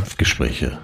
Napfgespräche.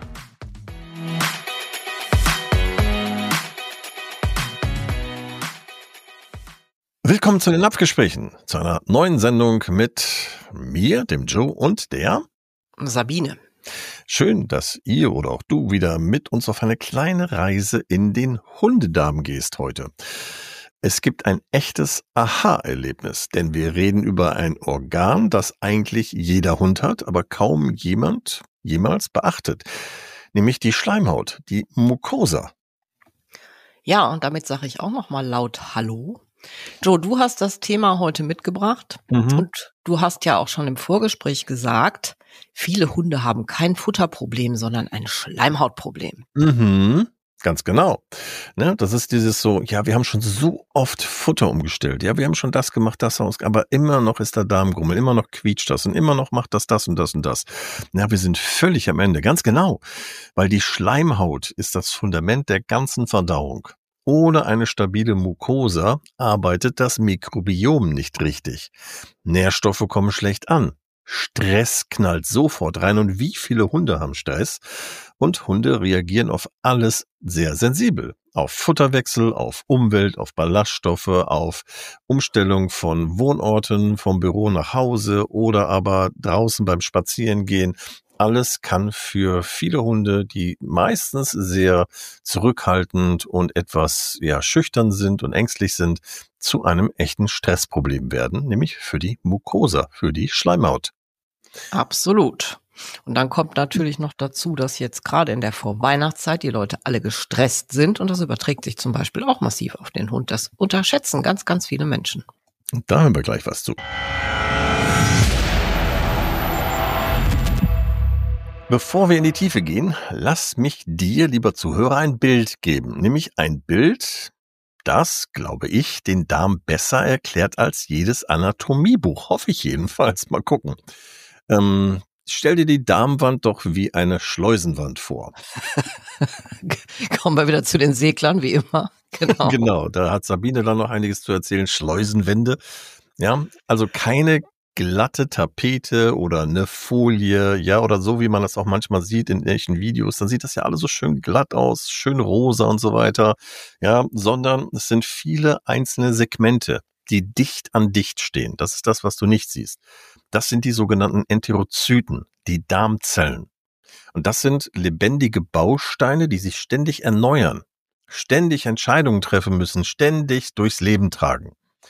Willkommen zu den Napfgesprächen, zu einer neuen Sendung mit mir, dem Joe und der Sabine. Schön, dass ihr oder auch du wieder mit uns auf eine kleine Reise in den Hundedarm gehst heute. Es gibt ein echtes Aha-Erlebnis, denn wir reden über ein Organ, das eigentlich jeder Hund hat, aber kaum jemand jemals beachtet, nämlich die Schleimhaut, die Mucosa. Ja, und damit sage ich auch noch mal laut Hallo. Joe, du hast das Thema heute mitgebracht und du hast ja auch schon im Vorgespräch gesagt, viele Hunde haben kein Futterproblem, sondern ein Schleimhautproblem. Ganz genau. Ne, das ist dieses so, ja, wir haben schon so oft Futter umgestellt. Ja, wir haben schon das gemacht, das aus, aber immer noch ist der Darmgrummel, immer noch quietscht das und immer noch macht das und das und das. Ja, wir sind völlig am Ende, ganz genau. Weil die Schleimhaut ist das Fundament der ganzen Verdauung. Ohne eine stabile Mucosa arbeitet das Mikrobiom nicht richtig. Nährstoffe kommen schlecht an. Stress knallt sofort rein und wie viele Hunde haben Stress? Und Hunde reagieren auf alles sehr sensibel. Auf Futterwechsel, auf Umwelt, auf Ballaststoffe, auf Umstellung von Wohnorten, vom Büro nach Hause oder aber draußen beim Spazierengehen. Alles kann für viele Hunde, die meistens sehr zurückhaltend und etwas schüchtern sind und ängstlich sind, zu einem echten Stressproblem werden, nämlich für die Mucosa, für die Schleimhaut. Absolut. Und dann kommt natürlich noch dazu, dass jetzt gerade in der Vorweihnachtszeit die Leute alle gestresst sind und das überträgt sich zum Beispiel auch massiv auf den Hund. Das unterschätzen ganz, ganz viele Menschen. Und da hören wir gleich was zu. Bevor wir in die Tiefe gehen, lass mich dir, lieber Zuhörer, ein Bild geben. Nämlich ein Bild, das, glaube ich, den Darm besser erklärt als jedes Anatomiebuch. Hoffe ich jedenfalls. Mal gucken. Stell dir die Darmwand doch wie eine Schleusenwand vor. Kommen wir wieder zu den Seglern, wie immer. Genau. Genau, da hat Sabine dann noch einiges zu erzählen. Schleusenwände. Ja, also keine glatte Tapete oder eine Folie, ja, oder so, wie man das auch manchmal sieht in echten Videos, dann sieht das ja alles so schön glatt aus, schön rosa und so weiter, ja, sondern es sind viele einzelne Segmente, die dicht an dicht stehen. Das ist das, was du nicht siehst. Das sind die sogenannten Enterozyten, die Darmzellen. Und das sind lebendige Bausteine, die sich ständig erneuern, ständig Entscheidungen treffen müssen, ständig durchs Leben tragen.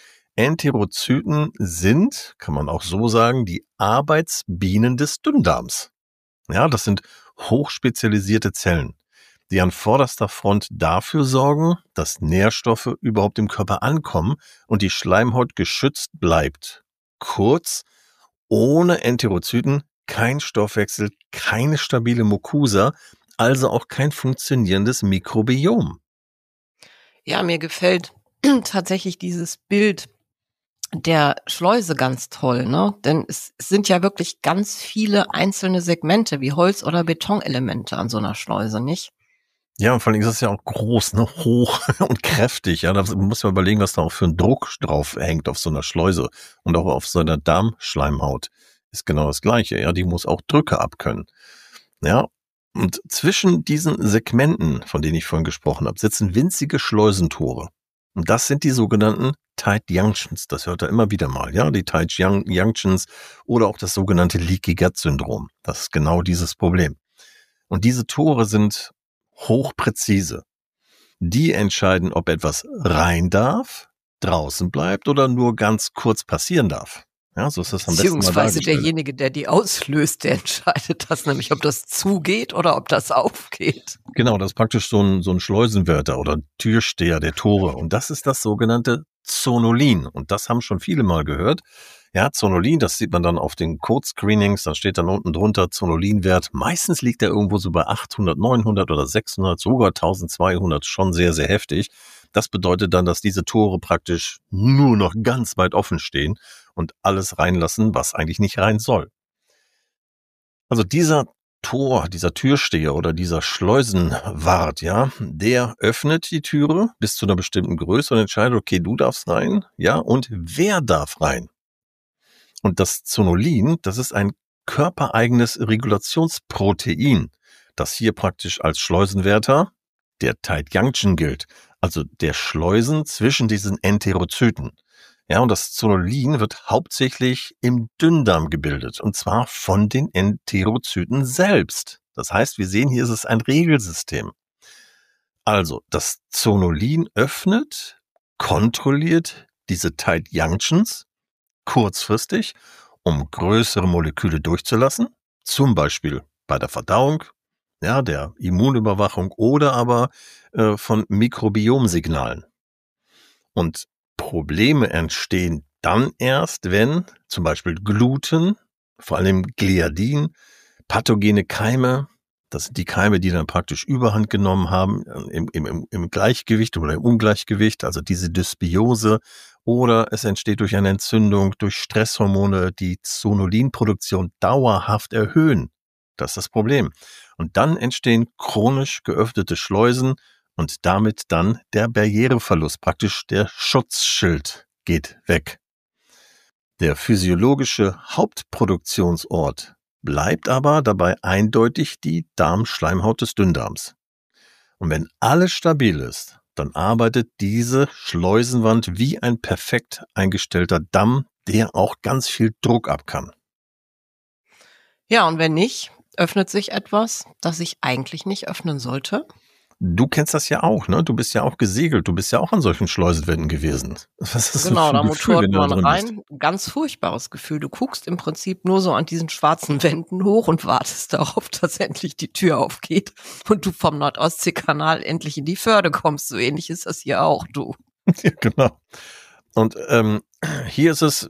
Enterozyten sind, kann man auch so sagen, die Arbeitsbienen des Dünndarms. Ja, das sind hochspezialisierte Zellen, die an vorderster Front dafür sorgen, dass Nährstoffe überhaupt im Körper ankommen und die Schleimhaut geschützt bleibt. Kurz, ohne Enterozyten kein Stoffwechsel, keine stabile Mucosa, also auch kein funktionierendes Mikrobiom. Ja, mir gefällt tatsächlich dieses Bild der Schleuse ganz toll, ne? Denn es sind ja wirklich ganz viele einzelne Segmente wie Holz- oder Betonelemente an so einer Schleuse, nicht? Ja, und vor allem ist es ja auch groß, ne, hoch und kräftig. Ja, da muss man überlegen, was da auch für ein Druck drauf hängt auf so einer Schleuse und auch auf so einer Darmschleimhaut. Ist genau das Gleiche. Ja, die muss auch Drücke abkönnen. Ja, und zwischen diesen Segmenten, von denen ich vorhin gesprochen habe, sitzen winzige Schleusentore. Und das sind die sogenannten Tight Junctions. Das hört er immer wieder mal, ja, die Tight Junctions oder auch das sogenannte Leaky Gut Syndrom. Das ist genau dieses Problem. Und diese Tore sind hochpräzise. Die entscheiden, ob etwas rein darf, draußen bleibt oder nur ganz kurz passieren darf. Ja, so ist das am besten mal Beziehungsweise dargestellt. derjenige, der die auslöst, der entscheidet das nämlich, ob das zugeht oder ob das aufgeht. Genau, das ist praktisch so ein Schleusenwärter oder Türsteher der Tore. Und das ist das sogenannte Zonulin. Und das haben schon viele mal gehört. Ja, Zonulin, das sieht man dann auf den Code-Screenings. Da steht dann unten drunter Zonulinwert. Meistens liegt er irgendwo so bei 800, 900 oder 600, sogar 1200. Schon sehr, sehr heftig. Das bedeutet dann, dass diese Tore praktisch nur noch ganz weit offen stehen und alles reinlassen, was eigentlich nicht rein soll. Also dieser Türsteher oder dieser Schleusenwart, ja, der öffnet die Türe bis zu einer bestimmten Größe und entscheidet, okay, du darfst rein, ja, und wer darf rein? Und das Zonulin, das ist ein körpereigenes Regulationsprotein, das hier praktisch als Schleusenwärter der Tight Junction gilt, also der Schleusen zwischen diesen Enterozyten. Ja, und das Zonulin wird hauptsächlich im Dünndarm gebildet, und zwar von den Enterozyten selbst. Das heißt, wir sehen, hier ist es ein Regelsystem. Also, das Zonulin öffnet, kontrolliert diese Tight Junctions kurzfristig, um größere Moleküle durchzulassen, zum Beispiel bei der Verdauung, ja, der Immunüberwachung oder aber von Mikrobiomsignalen. Und Probleme entstehen dann erst, wenn zum Beispiel Gluten, vor allem Gliadin, pathogene Keime, das sind die Keime, die dann praktisch Überhand genommen haben im Gleichgewicht oder im Ungleichgewicht, also diese Dysbiose, oder es entsteht durch eine Entzündung, durch Stresshormone, die Zonulinproduktion dauerhaft erhöhen. Das ist das Problem. Und dann entstehen chronisch geöffnete Schleusen und damit dann der Barriereverlust, praktisch der Schutzschild geht weg. Der physiologische Hauptproduktionsort bleibt aber dabei eindeutig die Darmschleimhaut des Dünndarms. Und wenn alles stabil ist, dann arbeitet diese Schleusenwand wie ein perfekt eingestellter Damm, der auch ganz viel Druck ab kann. Ja, und wenn nicht, öffnet sich etwas, das sich eigentlich nicht öffnen sollte. Du kennst das ja auch, ne? Du bist ja auch gesegelt, du bist ja auch an solchen Schleusenwänden gewesen. Was ist Genau, das für da ein Gefühl, motort wenn du da man drin bist? rein. Ganz furchtbares Gefühl. Du guckst im Prinzip nur so an diesen schwarzen Wänden hoch und wartest darauf, dass endlich die Tür aufgeht und du vom Nord-Ostsee-Kanal endlich in die Förde kommst. So ähnlich ist das hier auch, du. Ja, genau. Und hier ist es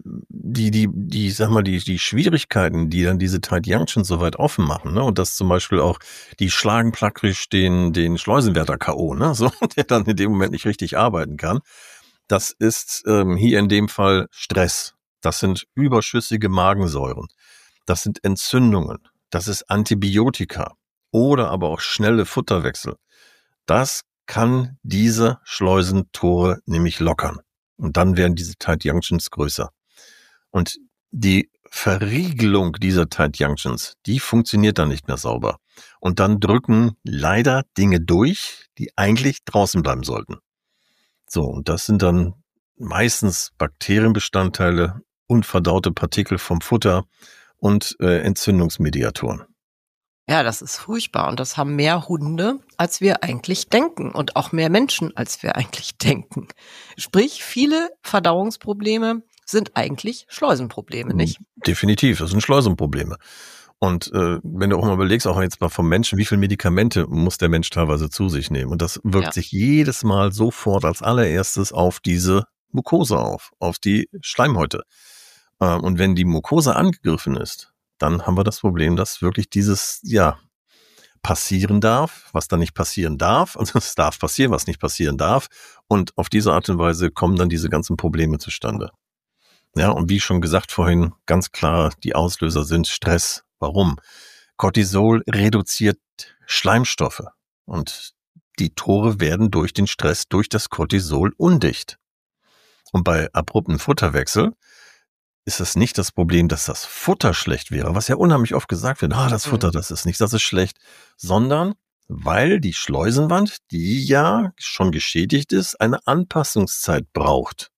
sag mal, die Schwierigkeiten, die dann diese Tight Junctions so weit offen machen, ne? Und das zum Beispiel auch, die schlagen praktisch den Schleusenwärter K.O., ne? So, der dann in dem Moment nicht richtig arbeiten kann. Das ist hier in dem Fall Stress. Das sind überschüssige Magensäuren. Das sind Entzündungen. Das ist Antibiotika oder aber auch schnelle Futterwechsel. Das kann diese Schleusentore nämlich lockern. Und dann werden diese Tight Junctions größer. Und die Verriegelung dieser Tight Junctions, die funktioniert dann nicht mehr sauber. Und dann drücken leider Dinge durch, die eigentlich draußen bleiben sollten. So, und das sind dann meistens Bakterienbestandteile, unverdaute Partikel vom Futter und Entzündungsmediatoren. Ja, das ist furchtbar. Und das haben mehr Hunde, als wir eigentlich denken. Und auch mehr Menschen, als wir eigentlich denken. Sprich, viele Verdauungsprobleme sind eigentlich Schleusenprobleme, nicht? Definitiv, das sind Schleusenprobleme. Und wenn du auch mal überlegst, auch jetzt mal vom Menschen, wie viele Medikamente muss der Mensch teilweise zu sich nehmen? Und das wirkt sich jedes Mal sofort als allererstes auf diese Mucosa auf die Schleimhäute. Und wenn die Mucosa angegriffen ist, dann haben wir das Problem, dass wirklich dieses, passieren darf, was dann nicht passieren darf. Also es darf passieren, was nicht passieren darf. Und auf diese Art und Weise kommen dann diese ganzen Probleme zustande. Ja, und wie schon gesagt vorhin, ganz klar, die Auslöser sind Stress. Warum? Cortisol reduziert Schleimstoffe. Und die Tore werden durch den Stress, durch das Cortisol undicht. Und bei abruptem Futterwechsel ist es nicht das Problem, dass das Futter schlecht wäre, was ja unheimlich oft gesagt wird, das Futter, das ist schlecht, sondern weil die Schleusenwand, die ja schon geschädigt ist, eine Anpassungszeit braucht.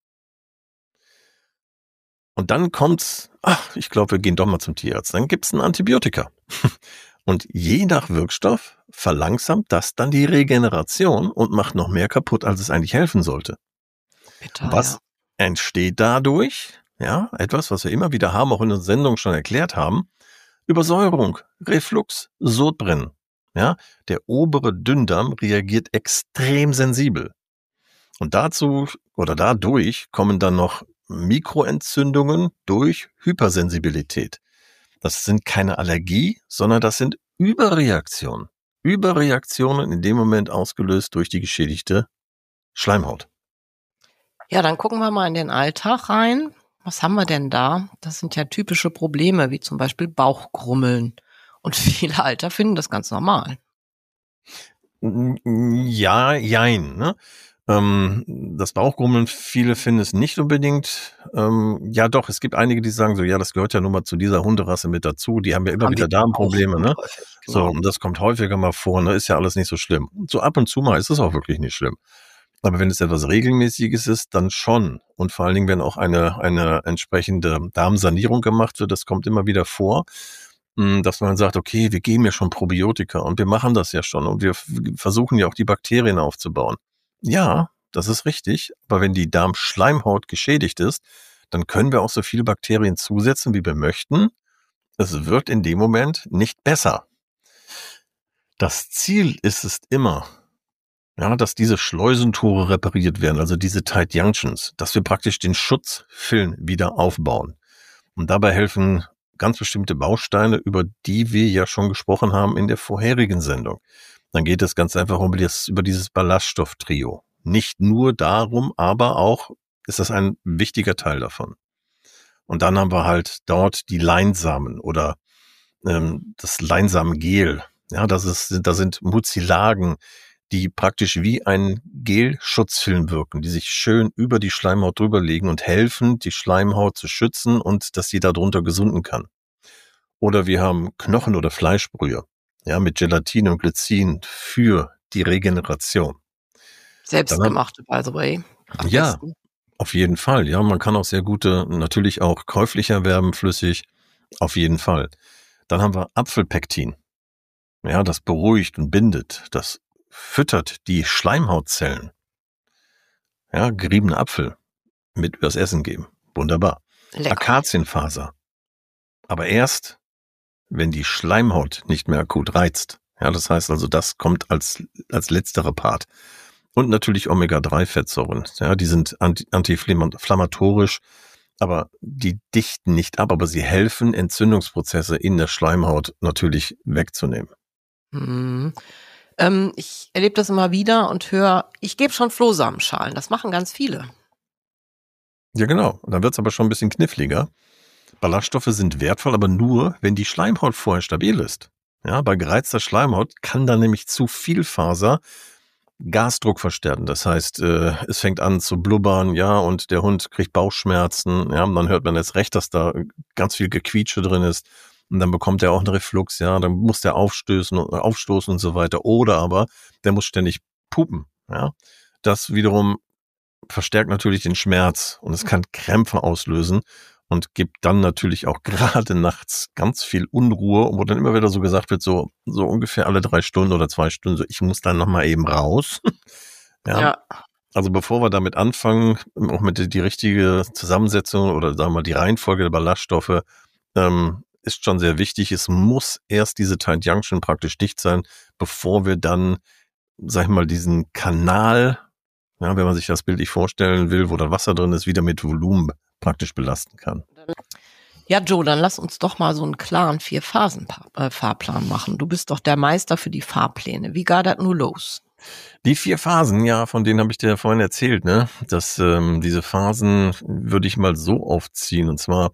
Und dann kommt's, ich glaube, wir gehen doch mal zum Tierarzt, dann gibt's ein Antibiotika. Und je nach Wirkstoff verlangsamt das dann die Regeneration und macht noch mehr kaputt, als es eigentlich helfen sollte. Bitter, was entsteht dadurch? Ja, etwas, was wir immer wieder haben, auch in der Sendung schon erklärt haben. Übersäuerung, Reflux, Sodbrennen. Ja, der obere Dünndarm reagiert extrem sensibel. Und dadurch kommen dann noch Mikroentzündungen durch Hypersensibilität. Das sind keine Allergie, sondern das sind Überreaktionen. Überreaktionen in dem Moment ausgelöst durch die geschädigte Schleimhaut. Ja, dann gucken wir mal in den Alltag rein. Was haben wir denn da? Das sind ja typische Probleme, wie zum Beispiel Bauchgrummeln. Und viele Alter finden das ganz normal. Ja, jein, ne? Das Bauchgrummeln, viele finden es nicht unbedingt. Ja doch, es gibt einige, die sagen so, ja, das gehört ja nun mal zu dieser Hunderasse mit dazu. Die haben ja immer wieder Darmprobleme, ne? Häufig, So, genau. und das kommt häufiger mal vor, ne? Ist ja alles nicht so schlimm. So ab und zu mal ist es auch wirklich nicht schlimm. Aber wenn es etwas Regelmäßiges ist, dann schon. Und vor allen Dingen, wenn auch eine entsprechende Darmsanierung gemacht wird, das kommt immer wieder vor, dass man sagt, okay, wir geben ja schon Probiotika und wir machen das ja schon und wir versuchen ja auch die Bakterien aufzubauen. Ja, das ist richtig, aber wenn die Darmschleimhaut geschädigt ist, dann können wir auch so viele Bakterien zusetzen, wie wir möchten. Es wird in dem Moment nicht besser. Das Ziel ist es immer, ja, dass diese Schleusentore repariert werden, also diese Tight Junctions, dass wir praktisch den Schutzfilm wieder aufbauen. Und dabei helfen ganz bestimmte Bausteine, über die wir ja schon gesprochen haben in der vorherigen Sendung. Dann geht es ganz einfach über dieses Ballaststofftrio. Nicht nur darum, aber auch ist das ein wichtiger Teil davon. Und dann haben wir halt dort die Leinsamen oder das Leinsamengel. Ja, da sind Mucilagen, die praktisch wie ein Gelschutzfilm wirken, die sich schön über die Schleimhaut drüber legen und helfen, die Schleimhaut zu schützen und dass sie darunter gesunden kann. Oder wir haben Knochen- oder Fleischbrühe, ja, mit Gelatine und Glycin für die Regeneration. Selbstgemachte, by the way. Am Ja, besten. auf jeden Fall. Ja, man kann auch sehr gute, natürlich auch käuflich erwerben, flüssig. Auf jeden Fall. Dann haben wir Apfelpektin. Ja, das beruhigt und bindet. Das füttert die Schleimhautzellen. Ja, geriebene Apfel mit übers Essen geben. Wunderbar. Lecker. Akazienfaser. Aber erst, wenn die Schleimhaut nicht mehr akut reizt. Ja, das heißt also, das kommt als letzterer Part. Und natürlich Omega-3-Fettsäuren. Ja, die sind anti-inflammatorisch, aber die dichten nicht ab, aber sie helfen, Entzündungsprozesse in der Schleimhaut natürlich wegzunehmen. Mhm. Ich erlebe das immer wieder und höre, ich gebe schon Flohsamenschalen. Das machen ganz viele. Ja, genau. Und dann wird's aber schon ein bisschen kniffliger. Ballaststoffe sind wertvoll, aber nur, wenn die Schleimhaut vorher stabil ist. Ja, bei gereizter Schleimhaut kann da nämlich zu viel Faser Gasdruck verstärken. Das heißt, es fängt an zu blubbern, ja, und der Hund kriegt Bauchschmerzen, ja, und dann hört man jetzt recht, dass da ganz viel Gequietsche drin ist. Und dann bekommt er auch einen Reflux, ja, dann muss der aufstoßen und so weiter. Oder aber, der muss ständig pupen, ja. Das wiederum verstärkt natürlich den Schmerz und es kann Krämpfe auslösen und gibt dann natürlich auch gerade nachts ganz viel Unruhe, wo dann immer wieder so gesagt wird, so ungefähr alle 3 Stunden oder 2 Stunden, so ich muss dann nochmal eben raus. Ja. Also bevor wir damit anfangen, auch mit die richtige Zusammensetzung oder sagen wir mal die Reihenfolge der Ballaststoffe, ist schon sehr wichtig. Es muss erst diese Tight Junction praktisch dicht sein, bevor wir dann, sag ich mal, diesen Kanal, ja, wenn man sich das bildlich vorstellen will, wo da Wasser drin ist, wieder mit Volumen praktisch belasten kann. Ja, Joe, dann lass uns doch mal so einen klaren 4-Phasen-Fahrplan machen. Du bist doch der Meister für die Fahrpläne. Wie geht das nur los? Die 4 Phasen, ja, von denen habe ich dir vorhin erzählt, ne? Dass diese Phasen würde ich mal so aufziehen. Und zwar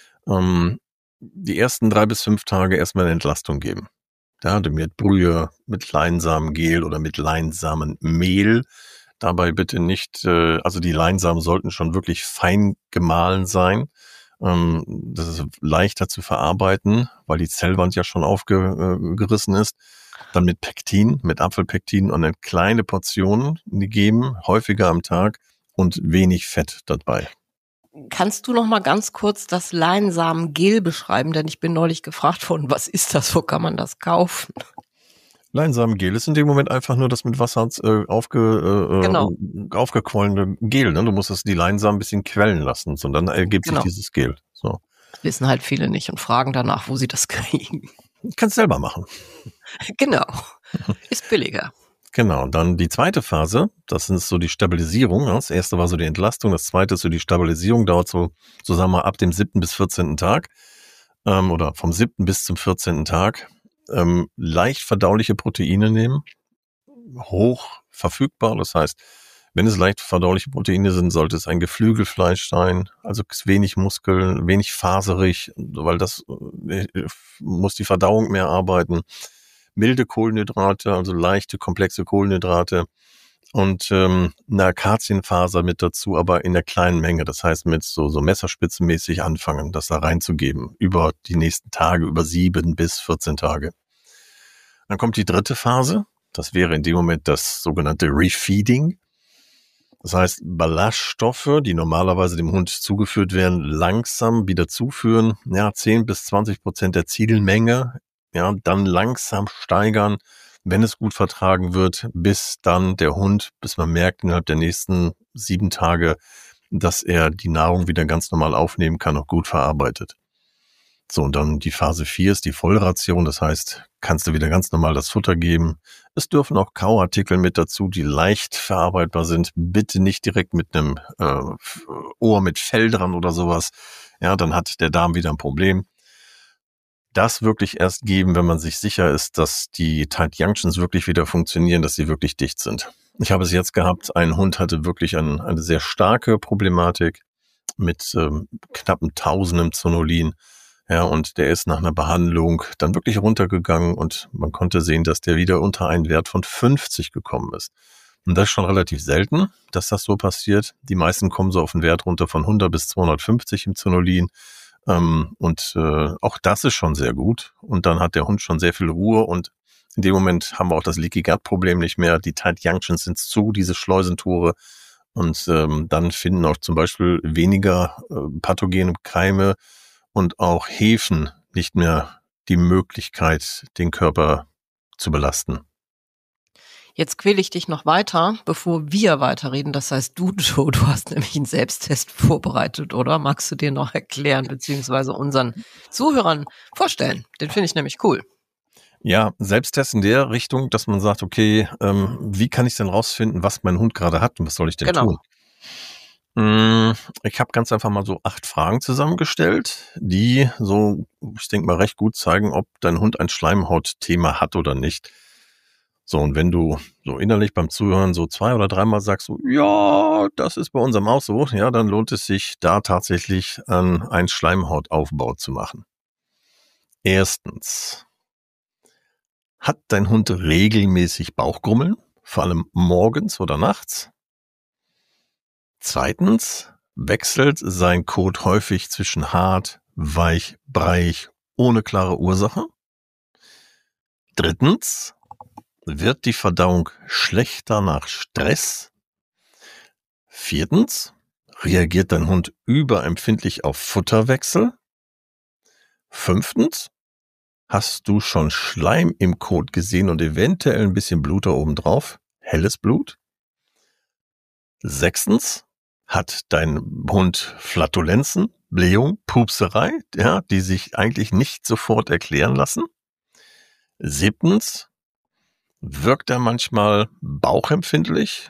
die ersten 3 bis 5 Tage erstmal eine Entlastung geben. Ja, mit Brühe, mit Leinsamengel oder mit Leinsamenmehl. Dabei bitte nicht, also die Leinsamen sollten schon wirklich fein gemahlen sein. Das ist leichter zu verarbeiten, weil die Zellwand ja schon aufgerissen ist. Dann mit Pektin, mit Apfelpektin und eine kleine Portion geben, häufiger am Tag und wenig Fett dabei. Kannst du noch mal ganz kurz das Leinsamengel beschreiben? Denn ich bin neulich gefragt worden, was ist das, wo kann man das kaufen? Leinsamengel ist in dem Moment einfach nur das mit Wasser Genau. aufgequollene Gel. Ne? Du musst die Leinsamen ein bisschen quellen lassen, und dann ergibt sich Genau. dieses Gel. So. Das wissen halt viele nicht und fragen danach, wo sie das kriegen. Kannst selber machen. Genau. Ist billiger. Genau, und dann die zweite Phase, das ist so die Stabilisierung. Das erste war so die Entlastung, das zweite ist so die Stabilisierung, dauert so sagen wir ab dem 7. bis 14. Tag oder vom 7. bis zum 14. Tag. Leicht verdauliche Proteine nehmen, hoch verfügbar, das heißt, wenn es leicht verdauliche Proteine sind, sollte es ein Geflügelfleisch sein, also wenig Muskeln, wenig faserig, weil das muss die Verdauung mehr arbeiten. Milde Kohlenhydrate, also leichte, komplexe Kohlenhydrate. und eine Akazienfaser mit dazu, aber in der kleinen Menge. Das heißt, mit so messerspitzenmäßig anfangen, das da reinzugeben über die nächsten Tage, über 7 bis 14 Tage. Dann kommt die dritte Phase. Das wäre in dem Moment das sogenannte Refeeding. Das heißt, Ballaststoffe, die normalerweise dem Hund zugeführt werden, langsam wieder zuführen. 10-20% der Zielmenge. Dann langsam steigern, wenn es gut vertragen wird, bis dann der Hund, bis man merkt innerhalb der nächsten 7 Tage, dass er die Nahrung wieder ganz normal aufnehmen kann, auch gut verarbeitet. So, und dann die Phase 4 ist die Vollration, das heißt, kannst du wieder ganz normal das Futter geben. Es dürfen auch Kauartikel mit dazu, die leicht verarbeitbar sind. Bitte nicht direkt mit einem Ohr mit Fell dran oder sowas. Dann hat der Darm wieder ein Problem. Das wirklich erst geben, wenn man sich sicher ist, dass die Tight Junctions wirklich wieder funktionieren, dass sie wirklich dicht sind. Ich habe es jetzt gehabt, ein Hund hatte wirklich eine sehr starke Problematik mit knappen 1000 im Zonulin. Und der ist nach einer Behandlung dann wirklich runtergegangen und man konnte sehen, dass der wieder unter einen Wert von 50 gekommen ist. Und das ist schon relativ selten, dass das so passiert. Die meisten kommen so auf einen Wert runter von 100 bis 250 im Zonulin. Auch das ist schon sehr gut. Und dann hat der Hund schon sehr viel Ruhe und in dem Moment haben wir auch das Leaky Gut Problem nicht mehr. Die Tight Junctions sind zu, diese Schleusentore. Und dann finden auch zum Beispiel weniger pathogene Keime und auch Hefen nicht mehr die Möglichkeit, den Körper zu belasten. Jetzt quäle ich dich noch weiter, bevor wir weiterreden. Das heißt, du, Joe, du hast nämlich einen Selbsttest vorbereitet, oder? Magst du dir noch erklären, beziehungsweise unseren Zuhörern vorstellen? Den finde ich nämlich cool. Ja, Selbsttest in der Richtung, dass man sagt, okay, wie kann ich denn rausfinden, was mein Hund gerade hat und was soll ich denn tun? Ich habe ganz einfach mal so 8 Fragen zusammengestellt, die so, ich denke mal, recht gut zeigen, ob dein Hund ein Schleimhautthema hat oder nicht. So, und wenn du so innerlich beim Zuhören so 2 oder 3 Mal sagst, so, ja, das ist bei unserem auch so, dann lohnt es sich, da tatsächlich einen Schleimhautaufbau zu machen. Erstens, hat dein Hund regelmäßig Bauchgrummeln, vor allem morgens oder nachts? Zweitens, wechselt sein Kot häufig zwischen hart, weich, breiig, ohne klare Ursache? Drittens, wird die Verdauung schlechter nach Stress? Viertens, reagiert dein Hund überempfindlich auf Futterwechsel? Fünftens, hast du schon Schleim im Kot gesehen und eventuell ein bisschen Blut da oben drauf? Helles Blut? Sechstens, hat dein Hund Flatulenzen, Blähung, Pupserei, die sich eigentlich nicht sofort erklären lassen? Siebtens, wirkt er manchmal bauchempfindlich,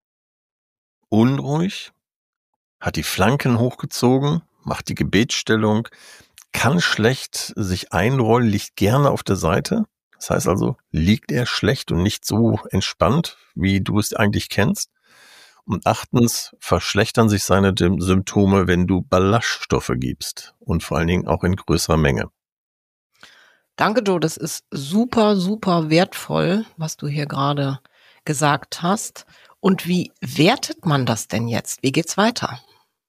unruhig, hat die Flanken hochgezogen, macht die Gebetsstellung, kann schlecht sich einrollen, liegt gerne auf der Seite. Das heißt also, liegt er schlecht und nicht so entspannt, wie du es eigentlich kennst. Und achtens, verschlechtern sich seine Symptome, wenn du Ballaststoffe gibst und vor allen Dingen auch in größerer Menge. Danke, Joe. Das ist super, super wertvoll, was du hier gerade gesagt hast. Und wie wertet man das denn jetzt? Wie geht's weiter?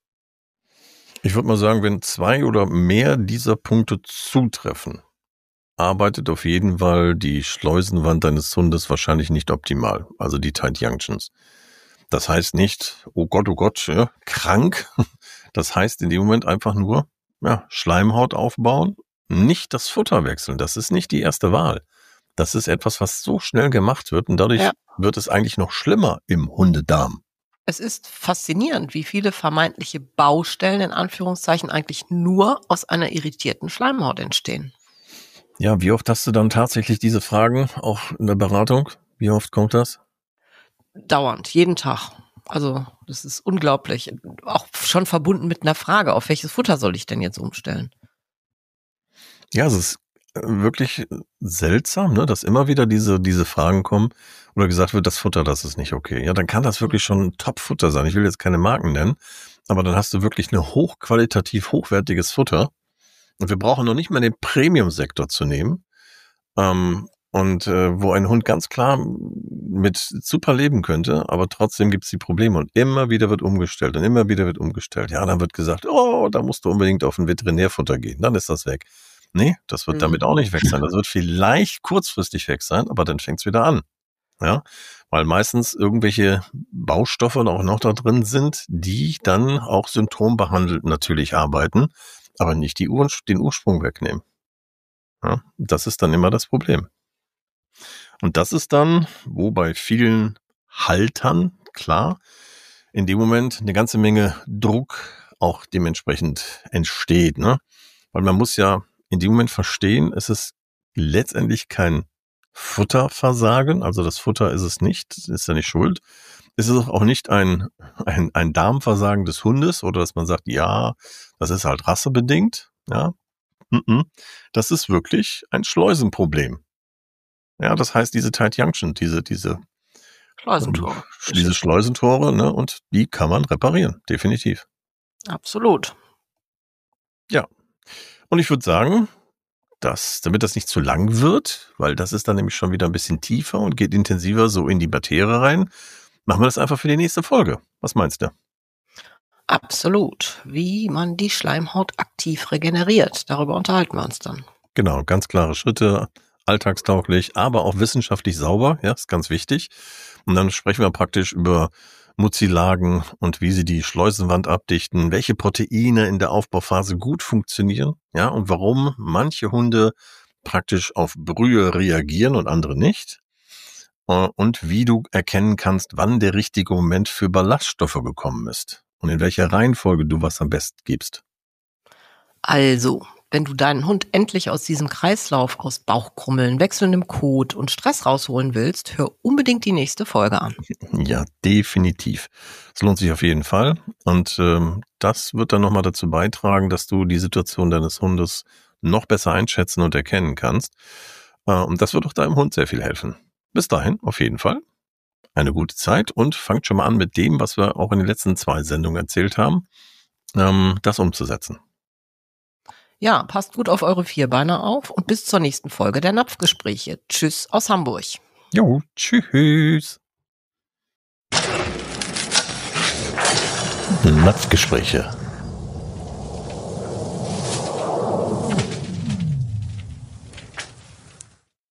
Ich würde mal sagen, wenn 2 oder mehr dieser Punkte zutreffen, arbeitet auf jeden Fall die Schleusenwand deines Hundes wahrscheinlich nicht optimal, also die Tight Junctions. Das heißt nicht, oh Gott, krank. Das heißt in dem Moment einfach nur, Schleimhaut aufbauen, nicht das Futter wechseln. Das ist nicht die erste Wahl. Das ist etwas, was so schnell gemacht wird und dadurch wird es eigentlich noch schlimmer im Hundedarm. Es ist faszinierend, wie viele vermeintliche Baustellen in Anführungszeichen eigentlich nur aus einer irritierten Schleimhaut entstehen. Ja, wie oft hast du dann tatsächlich diese Fragen auch in der Beratung? Wie oft kommt das? Dauernd, jeden Tag. Also das ist unglaublich. Auch schon verbunden mit einer Frage, auf welches Futter soll ich denn jetzt umstellen? Ja, es ist wirklich seltsam, ne, dass immer wieder diese Fragen kommen oder gesagt wird, das Futter, das ist nicht okay. Ja, dann kann das wirklich schon ein Top-Futter sein. Ich will jetzt keine Marken nennen, aber dann hast du wirklich eine hochqualitativ hochwertiges Futter. Und wir brauchen noch nicht mal den Premium-Sektor zu nehmen. Und Und wo ein Hund ganz klar mit super leben könnte, aber trotzdem gibt's die Probleme und immer wieder wird umgestellt und immer wieder wird umgestellt. Ja, dann wird gesagt, oh, da musst du unbedingt auf ein Veterinärfutter gehen, dann ist das weg. Nee, das wird damit auch nicht weg sein. Das wird vielleicht kurzfristig weg sein, aber dann fängt's wieder an. Ja, weil meistens irgendwelche Baustoffe auch noch da drin sind, die dann auch symptombehandelt natürlich arbeiten, aber nicht den Ursprung wegnehmen. Ja, das ist dann immer das Problem. Und das ist dann, wo bei vielen Haltern, klar, in dem Moment eine ganze Menge Druck auch dementsprechend entsteht, ne? Weil man muss ja in dem Moment verstehen, es ist letztendlich kein Futterversagen, also das Futter ist es nicht, ist ja nicht schuld. Es ist auch nicht ein Darmversagen des Hundes oder dass man sagt, ja, das ist halt rassebedingt, ja. Das ist wirklich ein Schleusenproblem. Ja, das heißt, diese Tight Junction, diese Schleusentore. Schleusentore, ne, und die kann man reparieren, definitiv. Absolut. Ja. Und ich würde sagen, damit das nicht zu lang wird, weil das ist dann nämlich schon wieder ein bisschen tiefer und geht intensiver so in die Materie rein, machen wir das einfach für die nächste Folge. Was meinst du? Absolut. Wie man die Schleimhaut aktiv regeneriert. Darüber unterhalten wir uns dann. Genau, ganz klare Schritte, alltagstauglich, aber auch wissenschaftlich sauber, ja, ist ganz wichtig. Und dann sprechen wir praktisch über Mucilagen und wie sie die Schleusenwand abdichten, welche Proteine in der Aufbauphase gut funktionieren, ja, und warum manche Hunde praktisch auf Brühe reagieren und andere nicht. Und wie du erkennen kannst, wann der richtige Moment für Ballaststoffe gekommen ist und in welcher Reihenfolge du was am besten gibst. Also, wenn du deinen Hund endlich aus diesem Kreislauf aus Bauchkrummeln, wechselndem Kot und Stress rausholen willst, hör unbedingt die nächste Folge an. Ja, definitiv. Es lohnt sich auf jeden Fall. Und das wird dann nochmal dazu beitragen, dass du die Situation deines Hundes noch besser einschätzen und erkennen kannst. Und das wird auch deinem Hund sehr viel helfen. Bis dahin, auf jeden Fall. Eine gute Zeit und fangt schon mal an mit dem, was wir auch in den letzten 2 Sendungen erzählt haben, das umzusetzen. Ja, passt gut auf eure Vierbeiner auf und bis zur nächsten Folge der Napfgespräche. Tschüss aus Hamburg. Jo, tschüss. Napfgespräche.